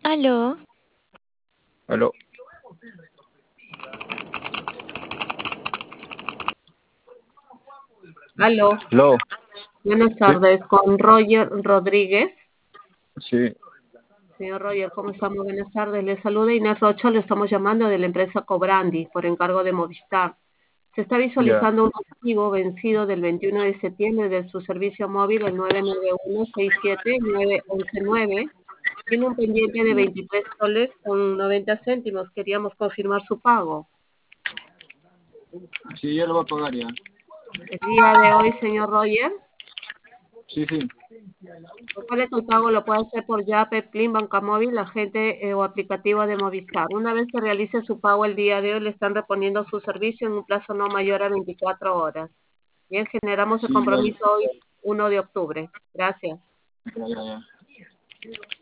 Aló, Aló. Aló, Aló. buenas Sí, tardes, con Roger Rodríguez. sí, Señor Roger, ¿cómo estamos? Buenas tardes. Le saluda Inés Rocha, le estamos llamando de la empresa Cobrandi por encargo de Movistar. Se está ya. visualizando un archivo vencido del 21 de septiembre de su servicio móvil, el 991-67-911-9. Tiene un pendiente de Ya. 23 soles con 90 céntimos. Queríamos confirmar su pago. Sí, ya lo va a pagar ya. El día de hoy, señor Roger. Sí, sí. Recuerde que el pago lo puede hacer por Yape, Plin, Banca Móvil, agente o aplicativo de Movistar. Una vez que realice su pago el día de hoy, le están reponiendo su servicio en un plazo no mayor a 24 horas. Bien, generamos el Sí, dale. compromiso hoy, 1 de octubre. Gracias. Ya, ya, ya.